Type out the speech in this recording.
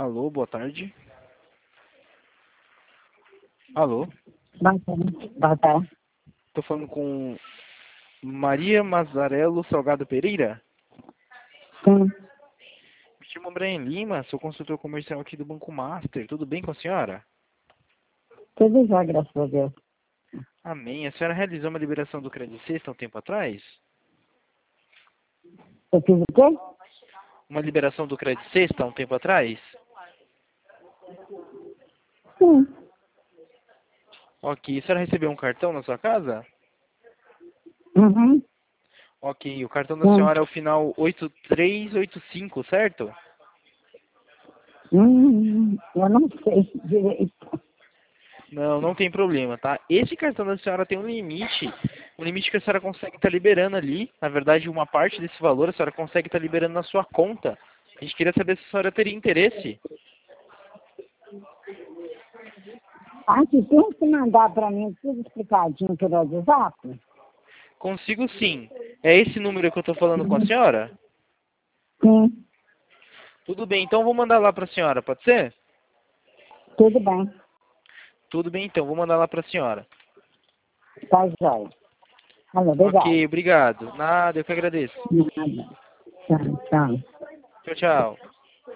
Alô, boa tarde. Alô, Boa tarde. Boa tarde. tô falando com Maria Mazarello Salgado Pereira. Sim, Me chamo Brian Lima, sou consultor comercial aqui do Banco Master. Tudo bem com a senhora? tudo já, graças a Deus. Amém. A senhora realizou uma liberação do Crédito Sexta há um tempo atrás? Eu fiz o quê? Uma liberação do Crédito Sexta há um tempo atrás? Sim. Ok. A senhora recebeu um cartão na sua casa? Uhum. Ok. O cartão da Sim. senhora é o final 8385, certo? Eu não sei direito. Não, não tem problema, tá? Esse cartão da senhora tem um limite que a senhora consegue estar liberando ali. Na verdade, uma parte desse valor a senhora consegue estar liberando na sua conta. A gente queria saber se a senhora teria interesse. Aqui, tem que mandar para mim tudo explicadinho pelo WhatsApp? Consigo sim. É esse número que eu estou falando com a senhora? Sim, Tudo bem, então vou mandar lá para a senhora, pode ser? tudo bem. Tudo bem, então, vou mandar lá para a senhora. Tá jóia. Alô, obrigado. Ok, obrigado. Nada, eu que agradeço. Nada. Tchau, tchau. Tchau, tchau.